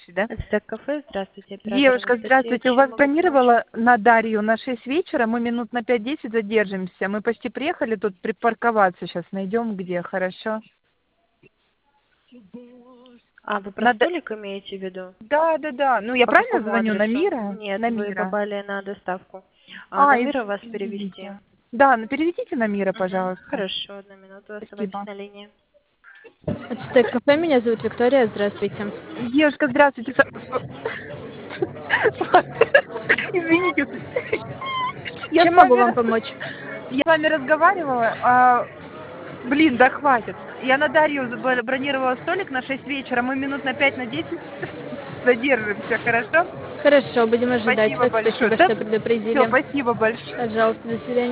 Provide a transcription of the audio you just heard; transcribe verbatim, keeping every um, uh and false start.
Да? Ацтек кафе, здравствуйте, оператор Девушка, Анастасия, здравствуйте. У чем вас могу помочь? бронировала на Дарью на шесть вечера. Мы минут на пять-десять задержимся. Мы почти приехали, тут припарковаться сейчас найдем где, хорошо? А, вы про Надо... столик имеете в виду? Да, да, да. Ну, я По правильно какому звоню? На адресу? Мира? Нет, На вы Мира. попали на доставку. А А, на из- Мира вас перевести? извините. Да, ну переведите на Мира, Угу. пожалуйста. Хорошо, одну минуту, оставайтесь Спасибо. на линии. Ацтек кафе, меня зовут Виктория, здравствуйте. Девушка, здравствуйте. С- Извините. Я с Чем могу вами, вам раз- помочь? я с вами разговаривала, а, блин, да хватит. Я на Дарью заб- бронировала столик на шесть вечера. Мы минут на пять, на десять задержимся, хорошо? Хорошо, будем ожидать Спасибо вас. большое. Спасибо, Да, что все, предупредили. спасибо большое. Пожалуйста, до свидания.